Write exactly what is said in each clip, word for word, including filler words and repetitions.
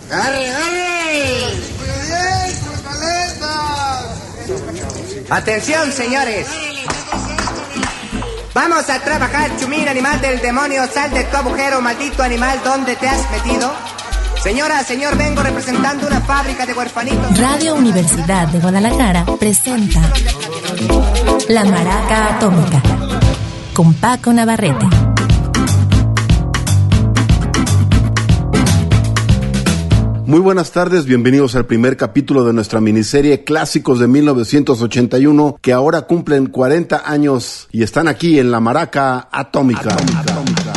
¡Arre, arre! Atención, señores. Vamos a trabajar, chumín, animal del demonio. Sal de tu agujero, maldito animal. ¿Dónde te has metido? Señora, señor, vengo representando una fábrica de huerfanitos. Radio Universidad de Guadalajara presenta La Maraca Atómica con Paco Navarrete. Muy buenas tardes, bienvenidos al primer capítulo de nuestra miniserie Clásicos de mil novecientos ochenta y uno, que ahora cumplen cuarenta años y están aquí en La Maraca Atómica. Atómica. Atómica.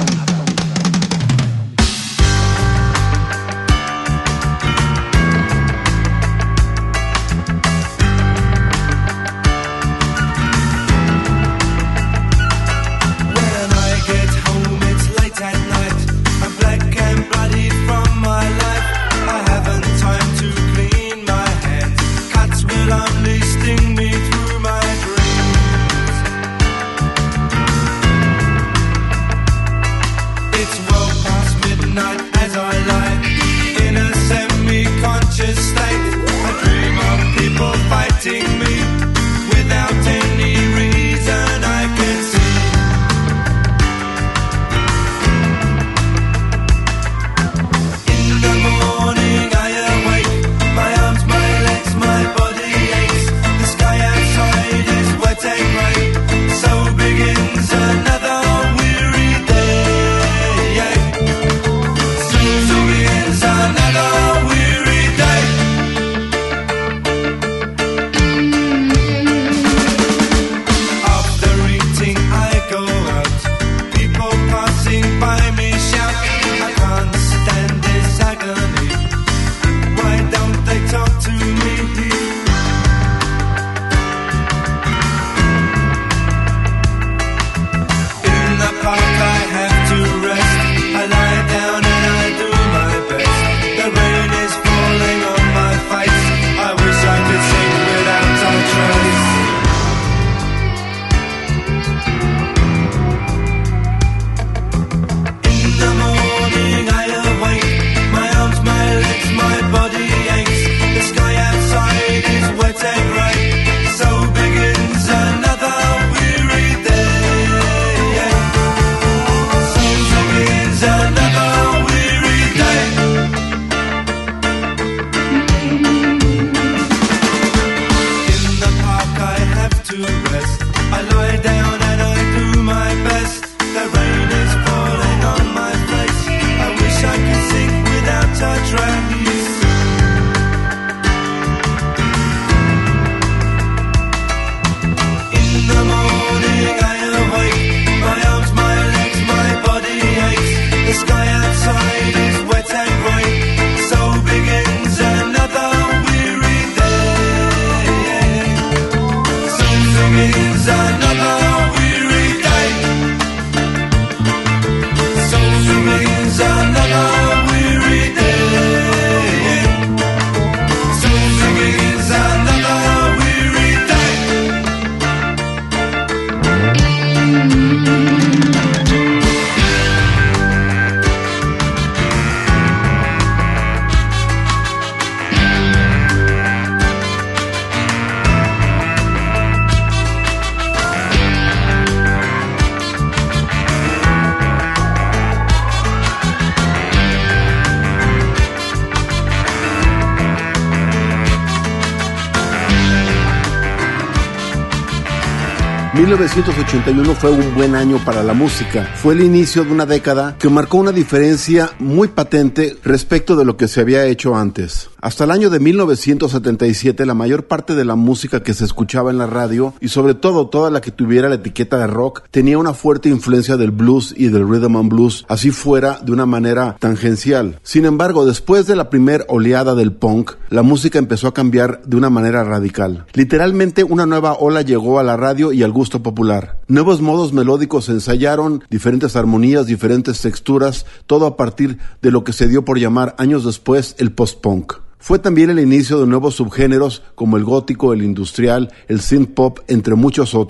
mil novecientos ochenta y uno fue un buen año para la música. Fue el inicio de una década que marcó una diferencia muy patente respecto de lo que se había hecho antes. Hasta el año de mil novecientos setenta y siete, la mayor parte de la música que se escuchaba en la radio, y sobre todo toda la que tuviera la etiqueta de rock, tenía una fuerte influencia del blues y del rhythm and blues, así fuera de una manera tangencial. Sin embargo, después de la primer oleada del punk, la música empezó a cambiar de una manera radical. Literalmente, una nueva ola llegó a la radio y al gusto popular. Nuevos modos melódicos se ensayaron, diferentes armonías, diferentes texturas, todo a partir de lo que se dio por llamar años después el post-punk. Fue también el inicio de nuevos subgéneros como el gótico, el industrial, el synth pop, entre muchos otros.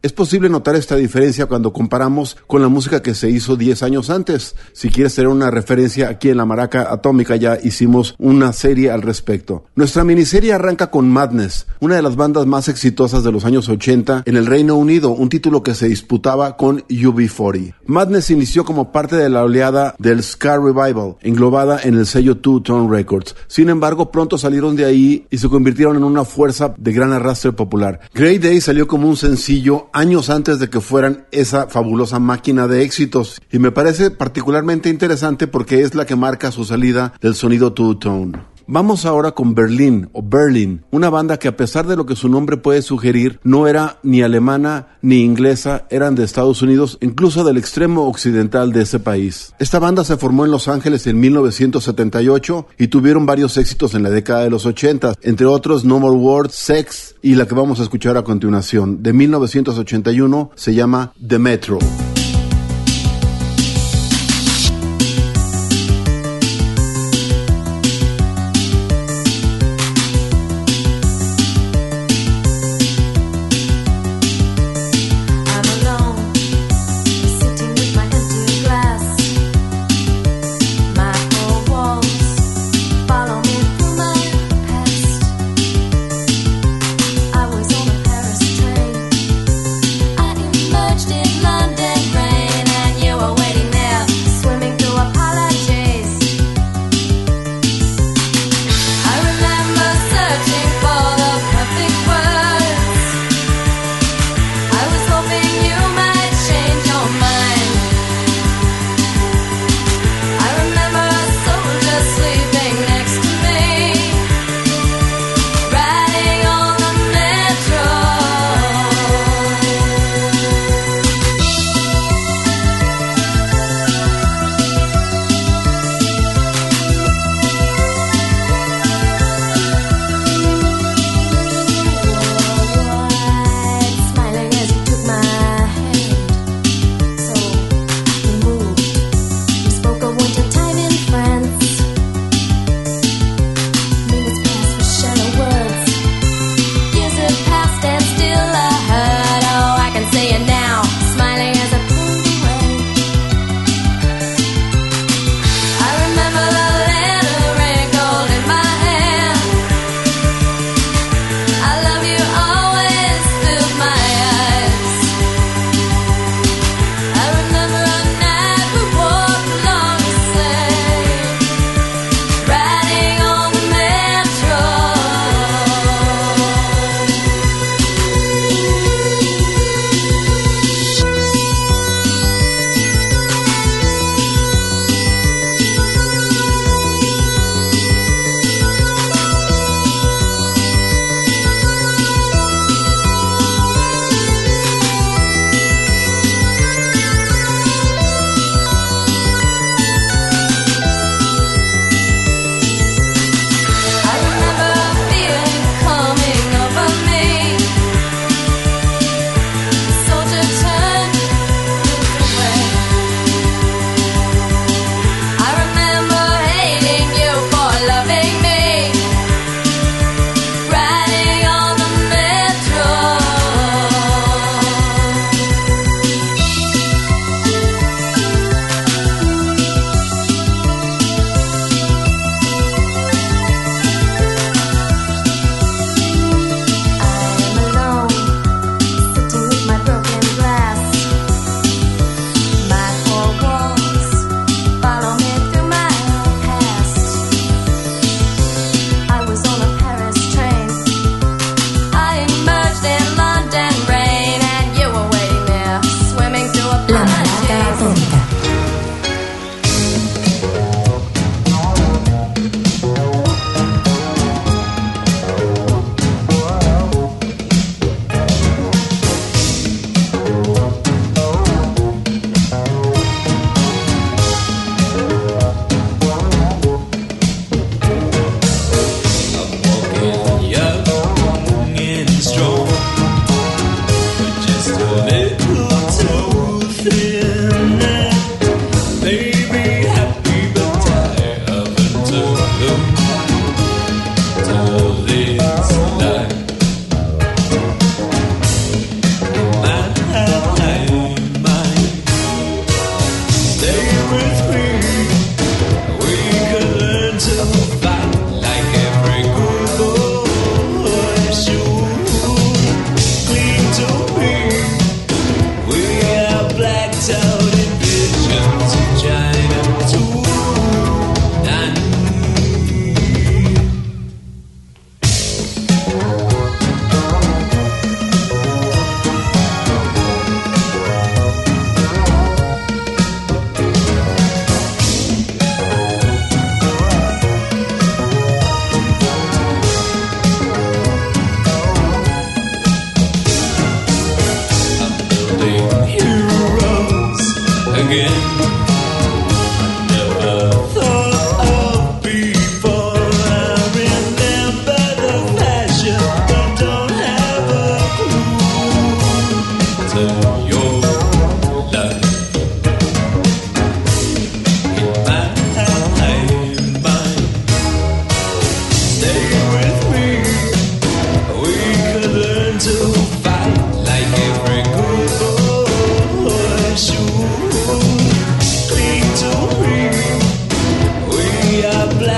Es posible notar esta diferencia cuando comparamos con la música que se hizo diez años antes. Si quieres tener una referencia, aquí en La Maraca Atómica ya hicimos una serie al respecto. Nuestra miniserie arranca con Madness, una de las bandas más exitosas de los años ochenta en el Reino Unido, un título que se disputaba con U B cuarenta. Madness inició como parte de la oleada del ska revival, englobada en el sello Two Tone Records. Sin embargo, pronto salieron de ahí y se convirtieron en una fuerza de gran arrastre popular. Grey Day salió como un sencillo años antes de que fueran esa fabulosa máquina de éxitos, y me parece particularmente interesante porque es la que marca su salida del sonido Two Tone. Vamos ahora con Berlin o Berlin, una banda que a pesar de lo que su nombre puede sugerir, no era ni alemana ni inglesa, eran de Estados Unidos, incluso del extremo occidental de ese país. Esta banda se formó en Los Ángeles en mil novecientos setenta y ocho y tuvieron varios éxitos en la década de los ochenta, entre otros No More Words, Sex y la que vamos a escuchar a continuación, de mil novecientos ochenta y uno, se llama The Metro. I was on a Paris train. I emerged in London.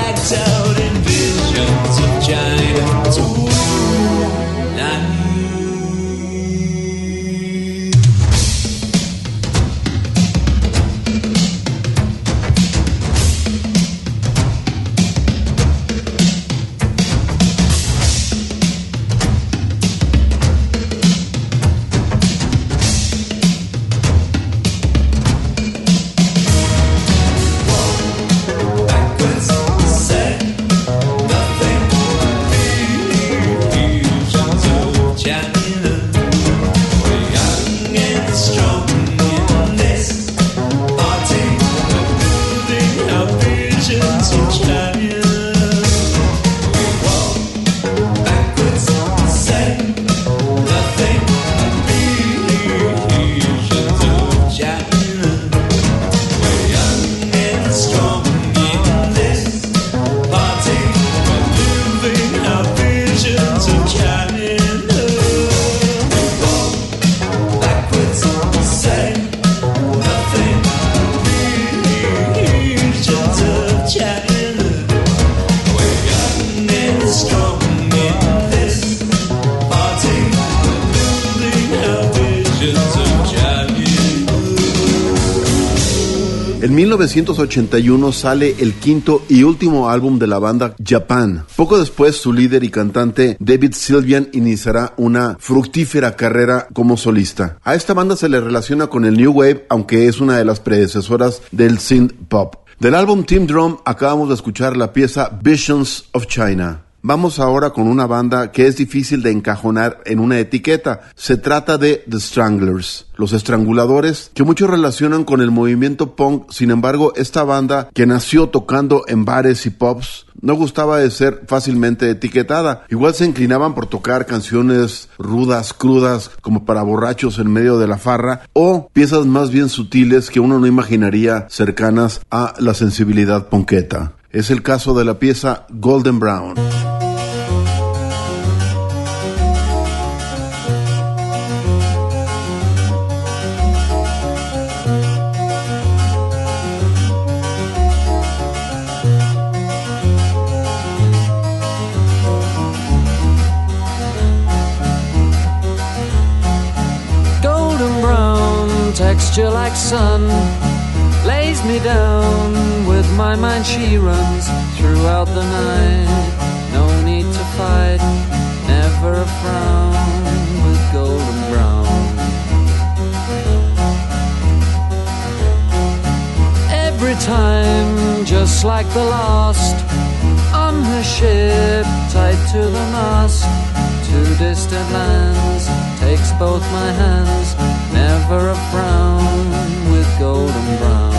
blacked out in visions of China tonight. En mil novecientos ochenta y uno sale el quinto y último álbum de la banda Japan. Poco después, su líder y cantante David Sylvian iniciará una fructífera carrera como solista. A esta banda se le relaciona con el New Wave, aunque es una de las predecesoras del synth pop. Del álbum Team Drum acabamos de escuchar la pieza Visions of China. Vamos ahora con una banda que es difícil de encajonar en una etiqueta. Se trata de The Stranglers, los estranguladores, que muchos relacionan con el movimiento punk. Sin embargo, esta banda, que nació tocando en bares y pubs, no gustaba de ser fácilmente etiquetada. Igual se inclinaban por tocar canciones rudas, crudas, como para borrachos en medio de la farra, o piezas más bien sutiles que uno no imaginaría cercanas a la sensibilidad punketa. Es el caso de la pieza Golden Brown. Golden brown, texture like sun, lays me down. With my mind she runs throughout the night. No need to fight, never a frown with golden brown. Every time, just like the last, on her ship, tied to the mast, to distant lands, takes both my hands, never a frown with golden brown.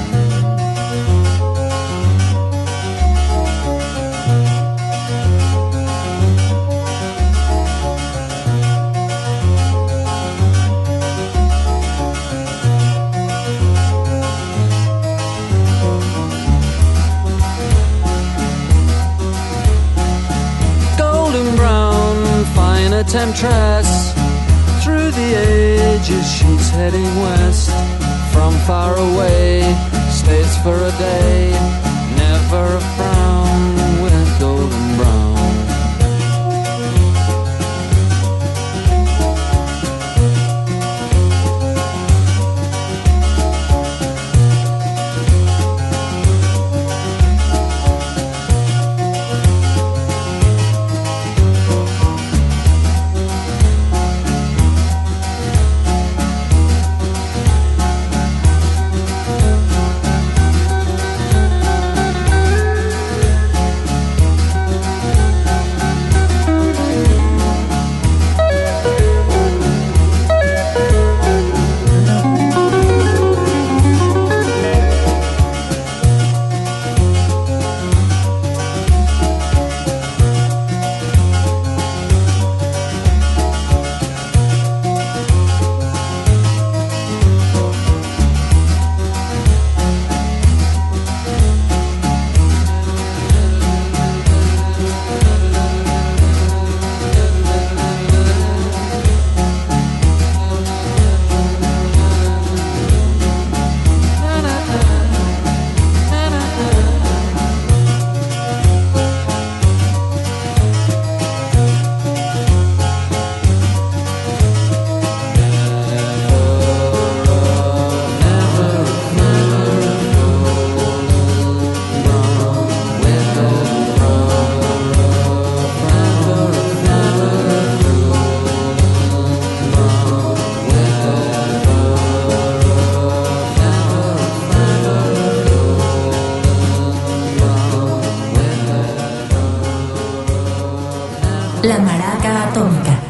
A temptress, through the ages she's heading west. From far away, stays for a day, never a frown with golden brown. La Maraca Atómica.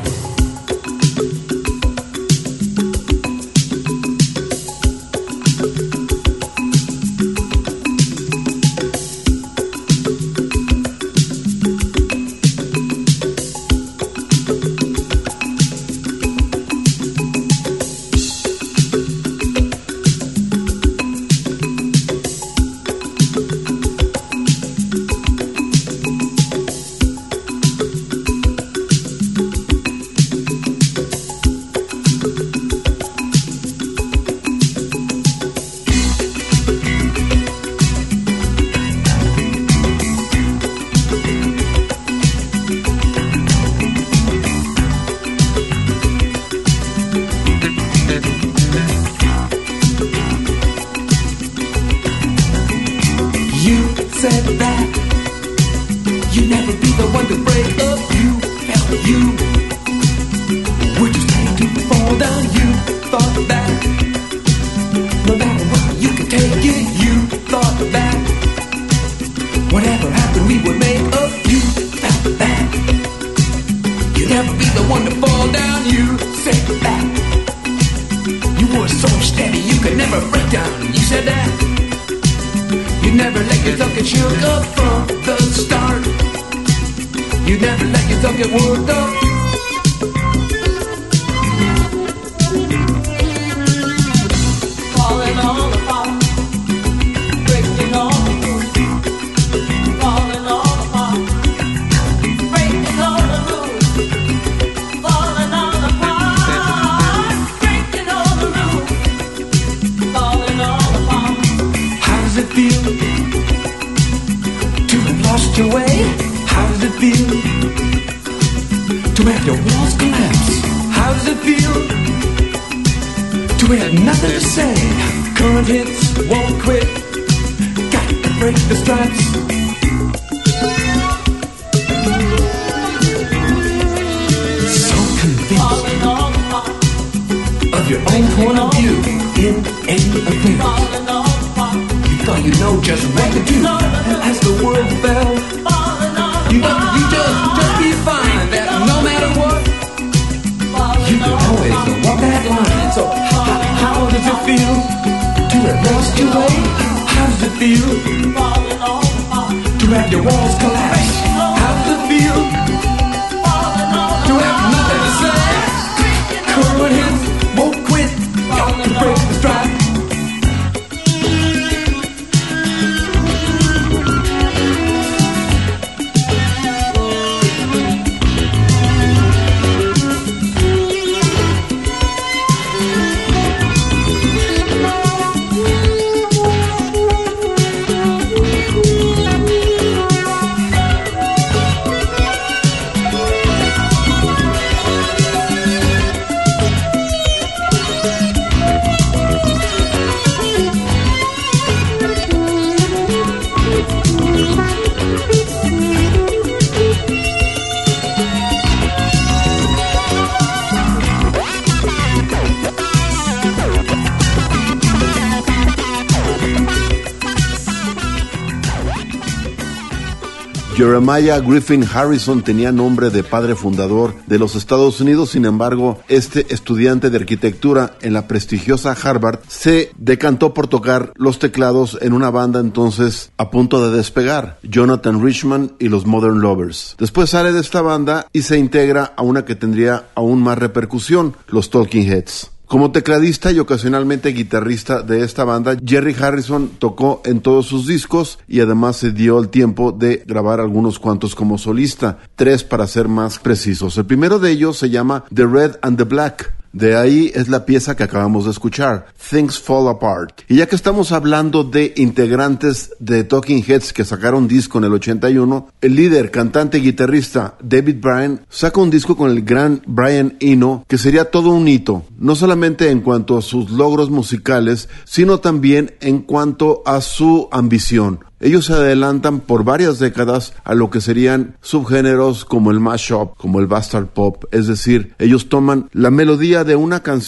Jeremiah Griffin Harrison tenía nombre de padre fundador de los Estados Unidos. Sin embargo, este estudiante de arquitectura en la prestigiosa Harvard se decantó por tocar los teclados en una banda entonces a punto de despegar, Jonathan Richman y los Modern Lovers. Después sale de esta banda y se integra a una que tendría aún más repercusión, los Talking Heads. Como tecladista y ocasionalmente guitarrista de esta banda, Jerry Harrison tocó en todos sus discos y además se dio el tiempo de grabar algunos cuantos como solista, tres para ser más precisos. El primero de ellos se llama The Red and the Black. De ahí es la pieza que acabamos de escuchar, Things Fall Apart. Y ya que estamos hablando de integrantes de Talking Heads que sacaron disco en el ochenta y uno, el líder, cantante y guitarrista David Byrne saca un disco con el gran Brian Eno que sería todo un hito, no solamente en cuanto a sus logros musicales, sino también en cuanto a su ambición. Ellos se adelantan por varias décadas a lo que serían subgéneros como el mashup, como el bastard pop, es decir, ellos toman la melodía de una canción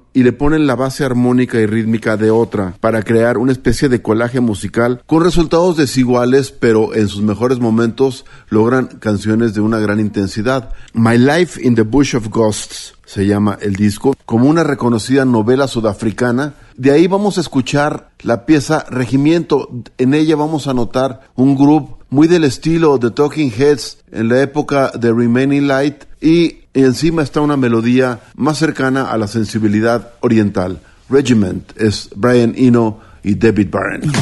y le ponen la base armónica y rítmica de otra para crear una especie de colaje musical con resultados desiguales, pero en sus mejores momentos logran canciones de una gran intensidad. My Life in the Bush of Ghosts se llama el disco, como una reconocida novela sudafricana. De ahí vamos a escuchar la pieza Regimiento. En ella vamos a notar un grupo muy del estilo de Talking Heads en la época de Remaining Light, y encima está una melodía más cercana a la sensibilidad oriental. Regiment es Brian Eno y David Byrne.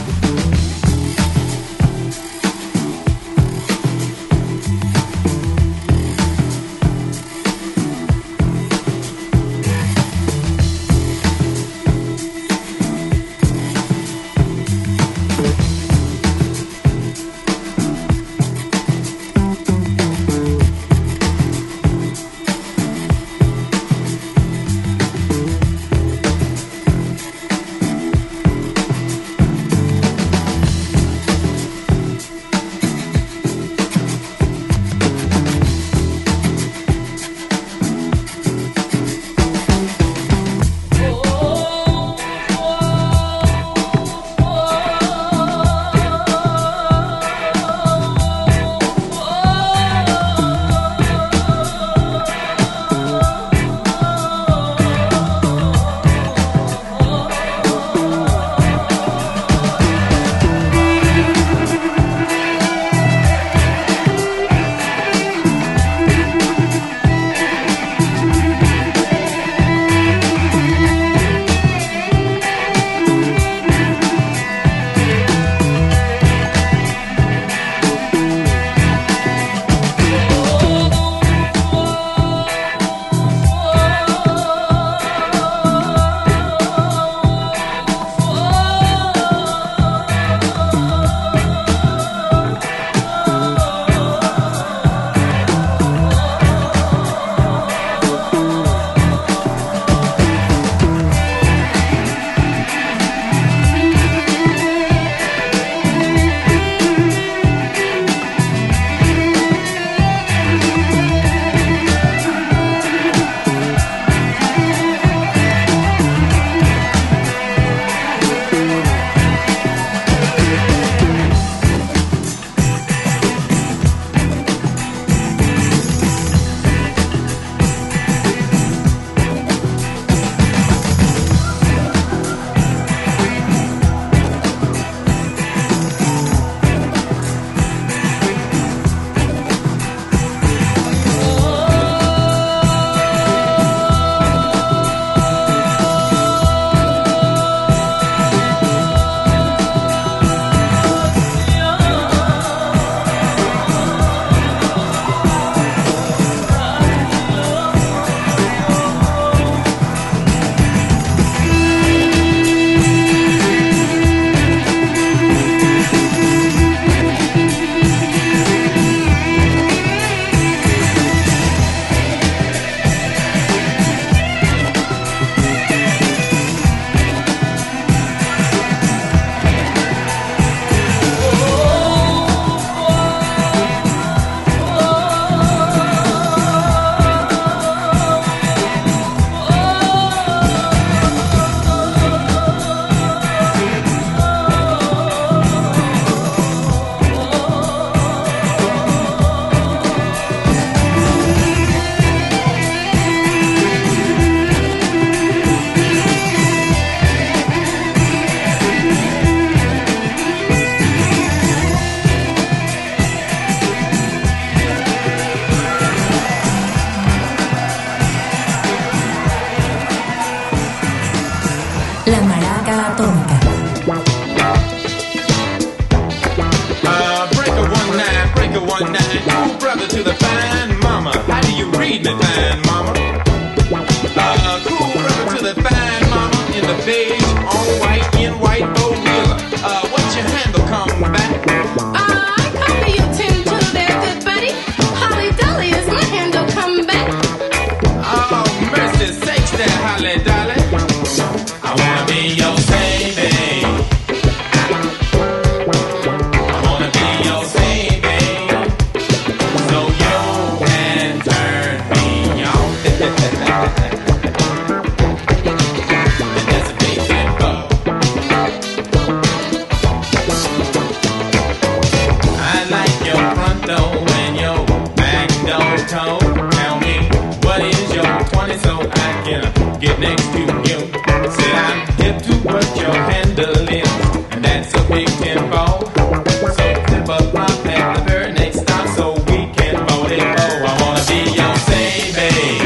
tone. Tell me, what is your twenty so I can get next to you? Said I'm hip to what your handle is, and that's a big tempo. So tip up my pad the very next stop so we can vote it. Oh, I wanna be your baby.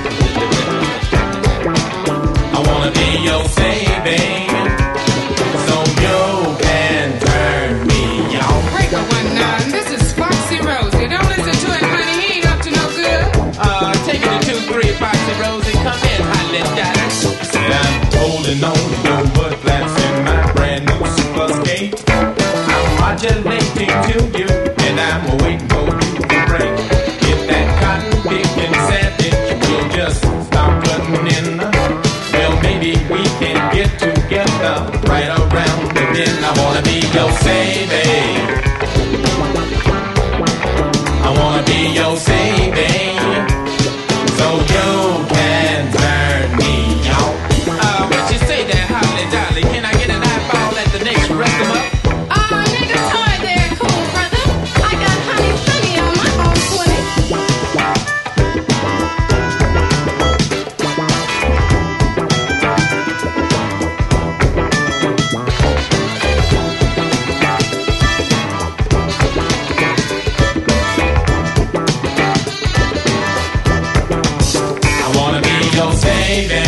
I wanna be your baby. So you can turn me on. Break a one nine. This is Foxy Rosie. Don't listen to him, honey. He ain't up to no good. Uh, take it to two, three, Foxy Rosie. Come in, hot little daddy. Said I'm holding on to your butt flaps in my brand new super skate. I'm modulating to you, and I'm waiting for you to break. If that cotton picking savage will just stop cutting in, well, maybe we can get together right around the bend. I wanna be your baby. I wanna be your baby. So you can turn me on. Uh, what you say there, Holly Dolly? Can I get an eyeball at the next rest of up? Ah, nigga, toy there, cool brother. I got honey sunny on my own twenty. I wanna be your baby.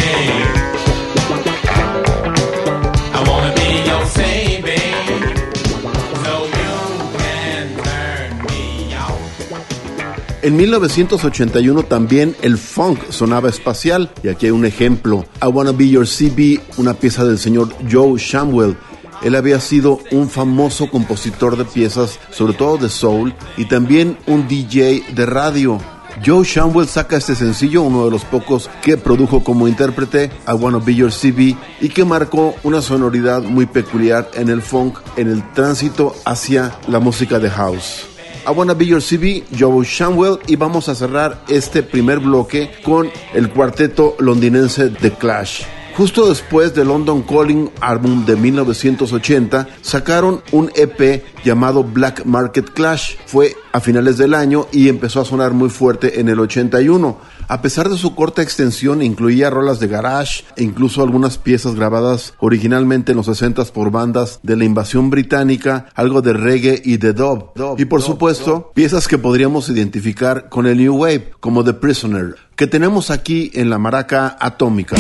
I wanna be your baby. So you can turn me on. En mil novecientos ochenta y uno también el funk sonaba espacial, y aquí hay un ejemplo. I Wanna Be Your C B, una pieza del señor Joe Shamwell. Él había sido un famoso compositor de piezas, sobre todo de soul, y también un D J de radio. Joe Shamwell saca este sencillo, uno de los pocos que produjo como intérprete, I Wanna Be Your C B, y que marcó una sonoridad muy peculiar en el funk, en el tránsito hacia la música de house. I Wanna Be Your C B, Joe Shamwell, y vamos a cerrar este primer bloque con el cuarteto londinense The Clash. Justo después de London Calling, álbum de mil novecientos ochenta, sacaron un E P llamado Black Market Clash. Fue a finales del año y empezó a sonar muy fuerte en el ochenta y uno. A pesar de su corta extensión, incluía rolas de garage e incluso algunas piezas grabadas originalmente en los sesentas por bandas de la invasión británica, algo de reggae y de dub. Y por supuesto, piezas que podríamos identificar con el New Wave, como The Prisoner, que tenemos aquí en la maraca atómica.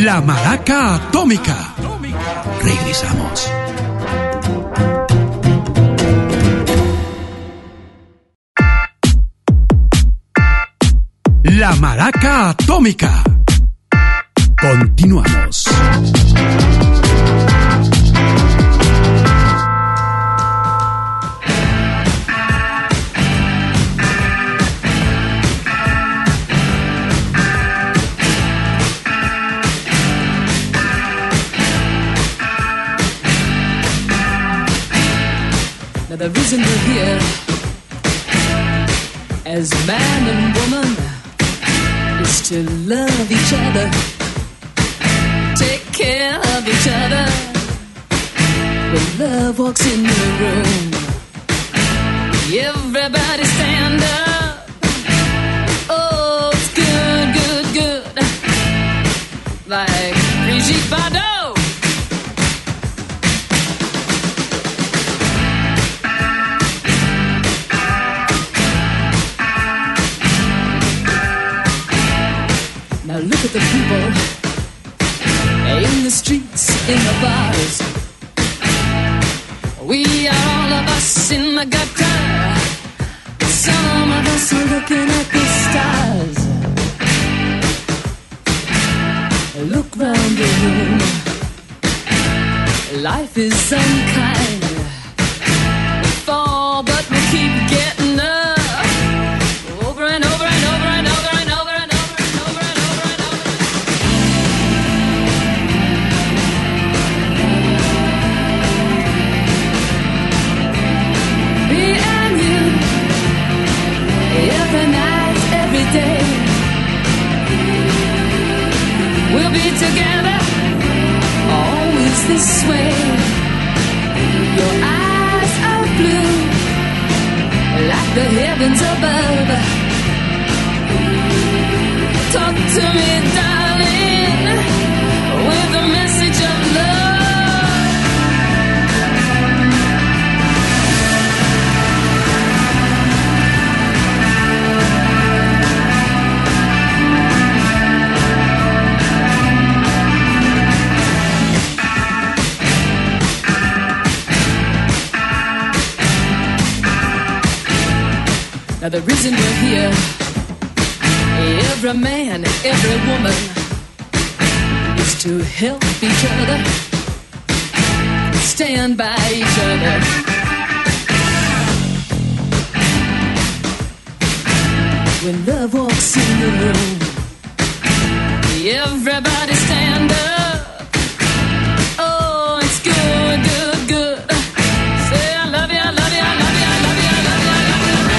La Maraca Atómica. Regresamos. La Maraca Atómica. Continuamos. Now the reason we're here as man and woman is to love each other, take care of each other. When love walks in the room, everybody stand up. Oh, it's good, good, good. Like Brigitte Bardot. Now look at the people in the streets, in the bars. We are all of us in the gutter. Some of us are looking at the stars. Look round the room. Life is unkind. We fall, but we keep getting up. Over and over and over and over and over and over and over and over and over. Me and you, every night, every day. We'll be together, always this way. Your eyes are blue, like the heavens above. Talk to me, darling, with a message of love. Now the reason we're here, every man, every woman, is to help each other, stand by each other. When love walks in the room, everybody stand up. Oh, it's good, good, good. Say I love you, I love you, I love you, I love you, I love you, I love you.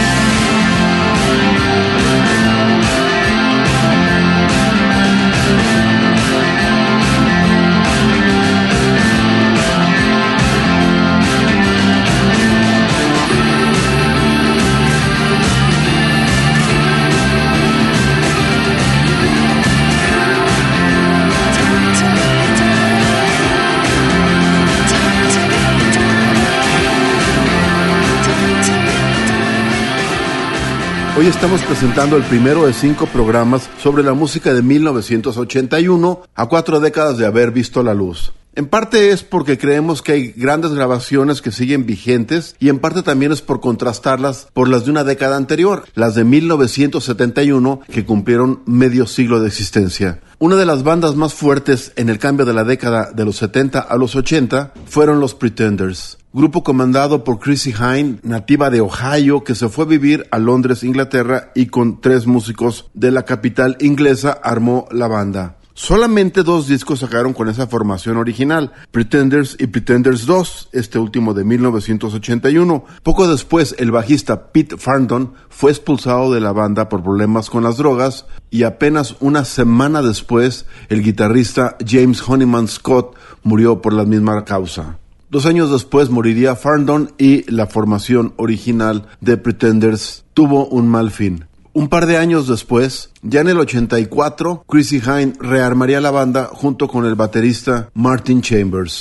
Hoy estamos presentando el primero de cinco programas sobre la música de mil novecientos ochenta y uno, a cuatro décadas de haber visto la luz. En parte es porque creemos que hay grandes grabaciones que siguen vigentes y en parte también es por contrastarlas por las de una década anterior, las de mil novecientos setenta y uno, que cumplieron medio siglo de existencia. Una de las bandas más fuertes en el cambio de la década de los setenta a los ochenta fueron los Pretenders, grupo comandado por Chrissie Hynde, nativa de Ohio, que se fue a vivir a Londres, Inglaterra, y con tres músicos de la capital inglesa armó la banda. Solamente dos discos sacaron con esa formación original, Pretenders y Pretenders dos, este último de mil novecientos ochenta y uno. Poco después, el bajista Pete Farndon fue expulsado de la banda por problemas con las drogas, y apenas una semana después, el guitarrista James Honeyman Scott murió por la misma causa. Dos años después moriría Farndon y la formación original de Pretenders tuvo un mal fin. Un par de años después, ya en el ochenta y cuatro, Chrissie Hynde rearmaría la banda junto con el baterista Martin Chambers.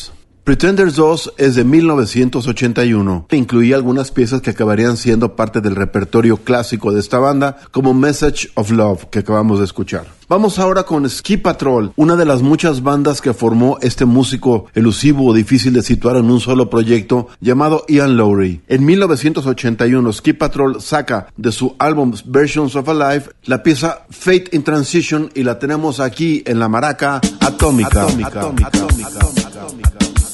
Pretenders dos es de mil novecientos ochenta y uno. Incluía algunas piezas que acabarían siendo parte del repertorio clásico de esta banda, como Message of Love, que acabamos de escuchar. Vamos ahora con Ski Patrol, una de las muchas bandas que formó este músico elusivo o difícil de situar en un solo proyecto llamado Ian Lowry. En mil novecientos ochenta y uno, Ski Patrol saca de su álbum Versions of Alive la pieza Fate in Transition y la tenemos aquí en la maraca atómica. atómica, atómica, atómica, atómica, atómica.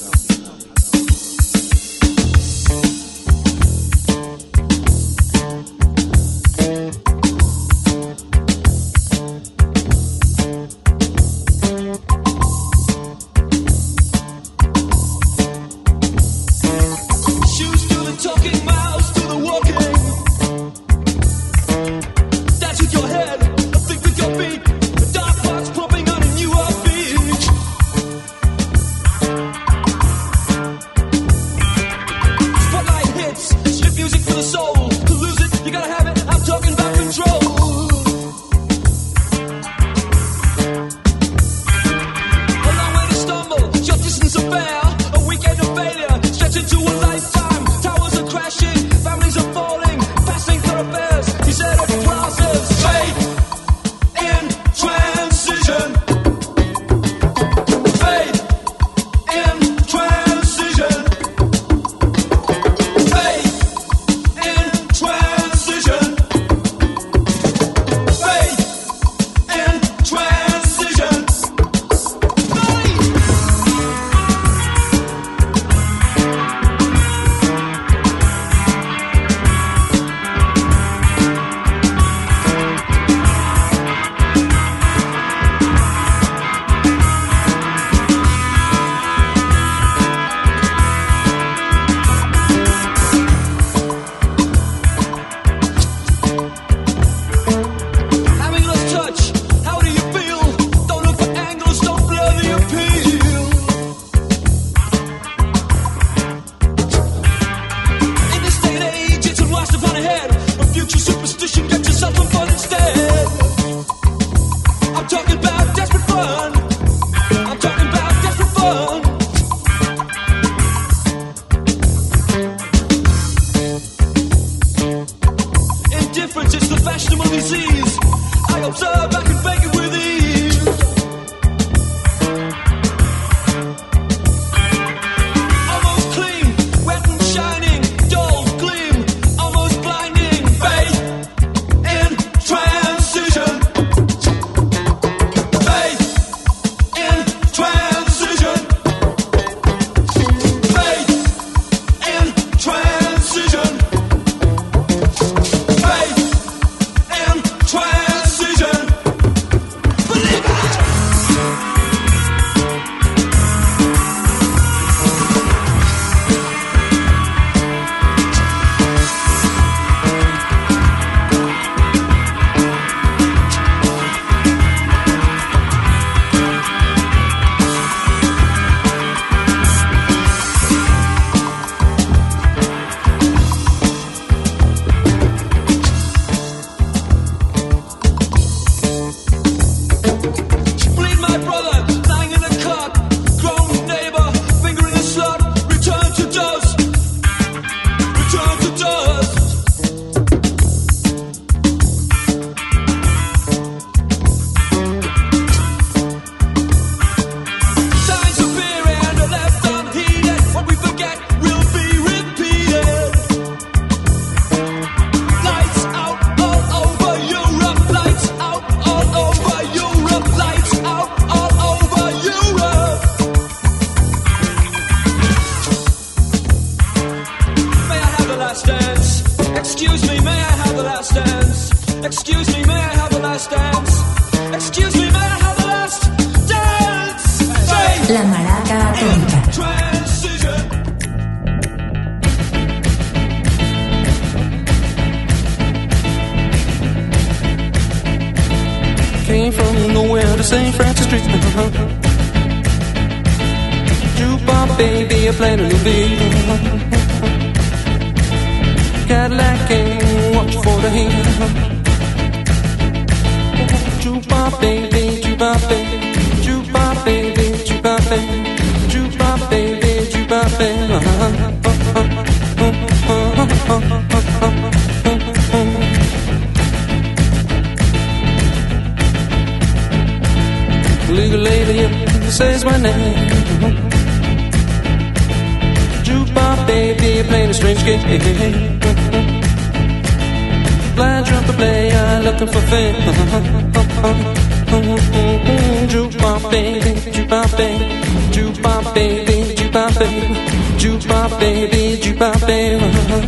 La maraca atómica. Came from nowhere to Saint Francis Street. Jukebox baby, I played a little bit. Cadillac came, watch for the hand. Jukebox baby, jukebox baby, jukebox baby, jukebox baby, jukebox baby, says my name. Jukebox baby, playing a strange game. Blind trumpet player looking for fame. Jukebox baby, jukebox baby, jukebox baby, jukebox baby, jukebox baby, jukebox baby.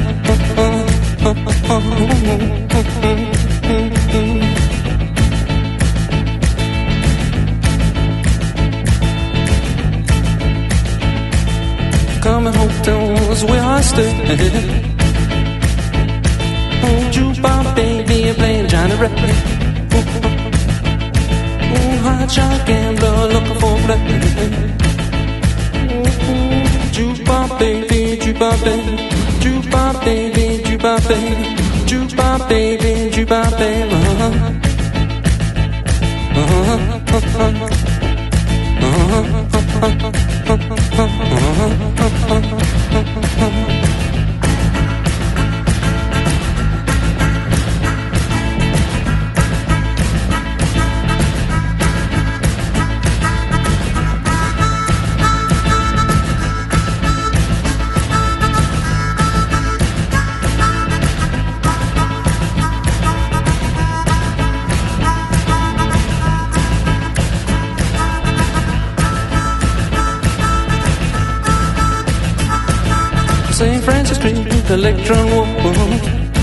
Coming home town was where I stayed. Oh, jukebox baby, playing Johnny Ray. Oh, hot shot gambler looking for play. Jukebox baby, jukebox baby, jukebox baby, jukebox baby, jukebox baby, jukebox baby. Uh-huh. Uh-huh. Uh-huh. Saint Francis Street, Electron Walk.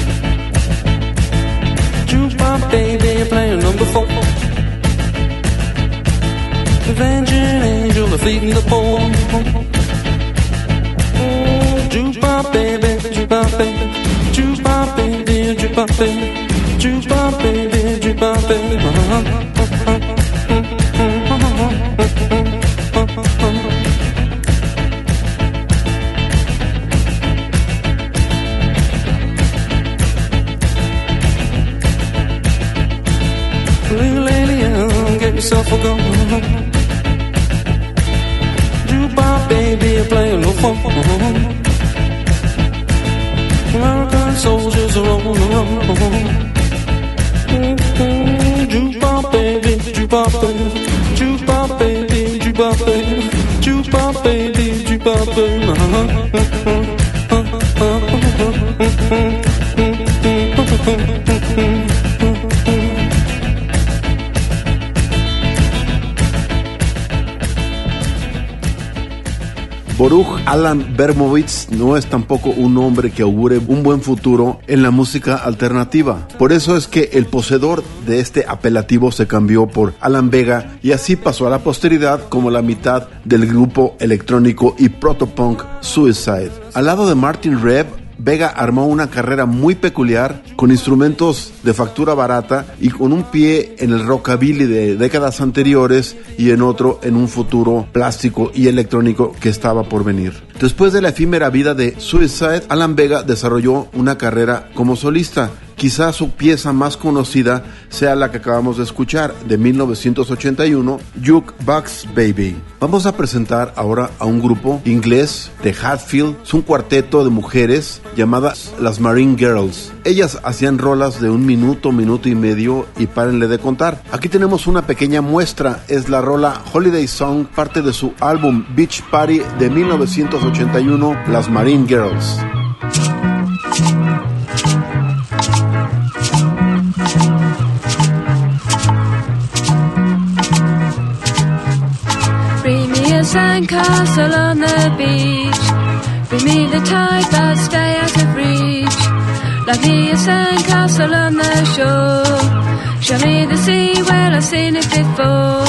Jukebox baby, playing number four. Avenging angel, feeding the poor. Jukebox baby, jukebox baby, jukebox baby, jukebox baby, jukebox baby, jukebox baby. Little alien, get yourself a go. Jukebox baby, playing no phone. American soldiers are on the run. Jukebox baby, jukebox baby, jukebox baby, jukebox baby, jukebox baby, jukebox baby. Baruch Alan Bermowitz no es tampoco un hombre que augure un buen futuro en la música alternativa. Por eso es que el poseedor de este apelativo se cambió por Alan Vega y así pasó a la posteridad como la mitad del grupo electrónico y protopunk Suicide. Al lado de Martin Rebb, Vega armó una carrera muy peculiar con instrumentos de factura barata y con un pie en el rockabilly de décadas anteriores y en otro en un futuro plástico y electrónico que estaba por venir. Después de la efímera vida de Suicide, Alan Vega desarrolló una carrera como solista. Quizá su pieza más conocida sea la que acabamos de escuchar, de mil novecientos ochenta y uno, Jukebox Baby. Vamos a presentar ahora a un grupo inglés de Hatfield. Es un cuarteto de mujeres llamadas las Marine Girls. Ellas hacían rolas de un minuto, minuto y medio y párenle de contar. Aquí tenemos una pequeña muestra, es la rola Holiday Song, parte de su álbum Beach Party de mil novecientos ochenta y uno, las Marine Girls. Sandcastle on the beach. Bring me the tide, but stay out of reach. Like me a sandcastle on the shore. Show me the sea where I've seen it before.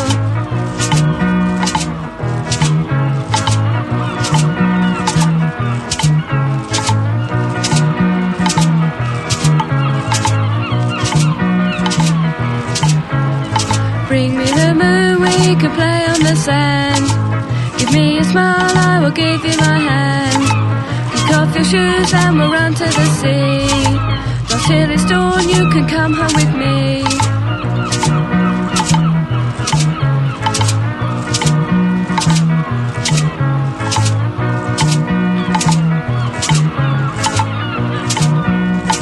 Bring me the moon, we can play on the sand. Give me a smile, I will give you my hand. Kick off your shoes and we'll run to the sea. Not till it's dawn, you can come home with me.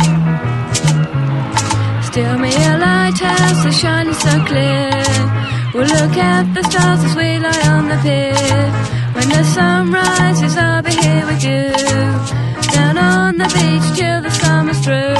Steal me a lighthouse that's shining so clear. We'll look at the stars as we lie on the pier. When the sun rises, I'll be here with you. Down on the beach till the summer's through.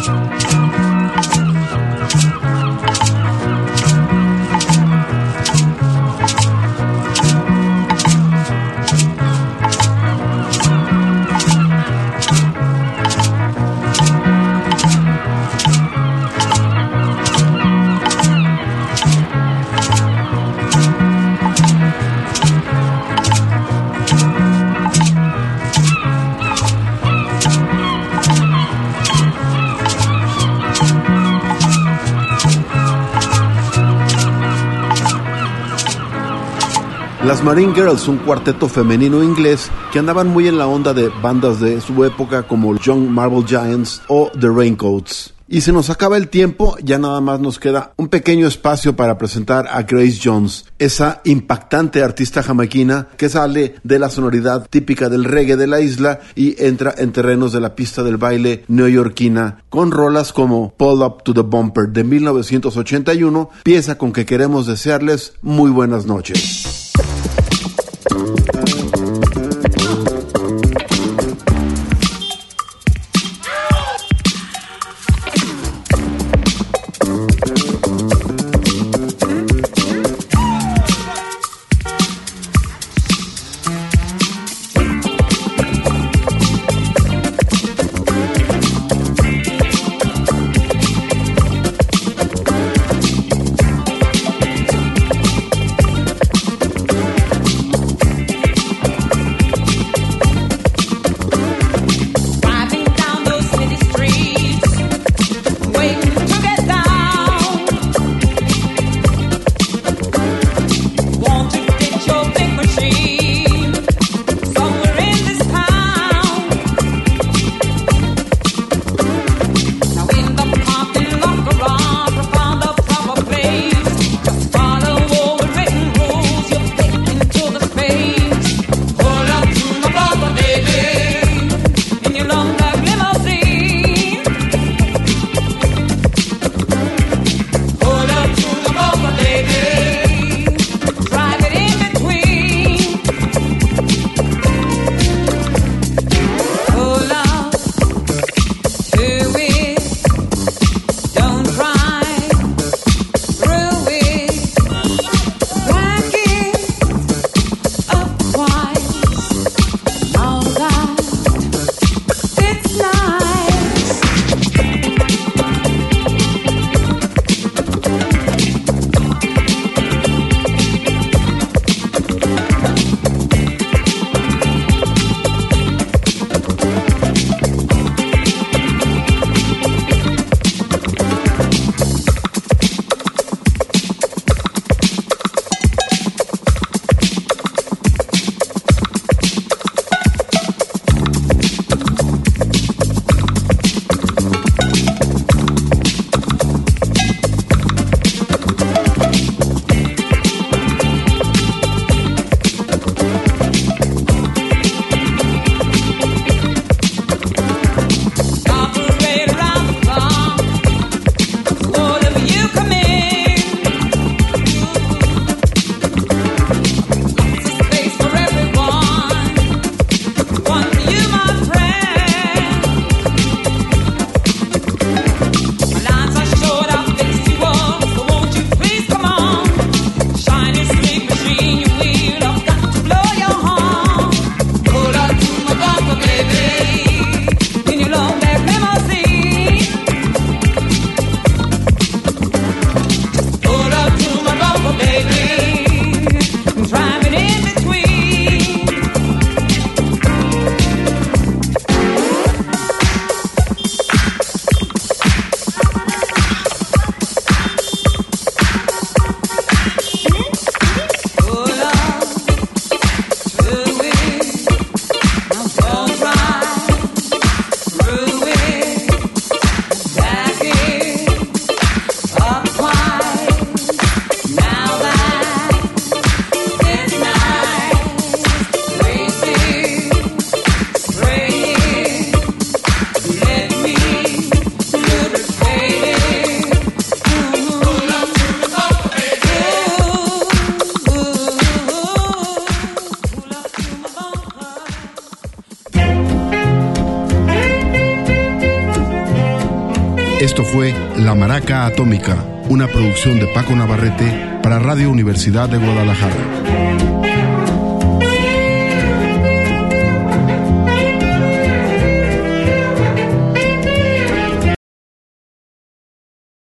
Las Marine Girls, un cuarteto femenino inglés que andaban muy en la onda de bandas de su época como Young Marble Giants o The Raincoats. Y se nos acaba el tiempo, ya nada más nos queda un pequeño espacio para presentar a Grace Jones, esa impactante artista jamaiquina que sale de la sonoridad típica del reggae de la isla y entra en terrenos de la pista del baile neoyorquina con rolas como Pull Up to the Bumper de mil novecientos ochenta y uno, pieza con que queremos desearles muy buenas noches. fue La Maraca Atómica, una producción de Paco Navarrete para Radio Universidad de Guadalajara.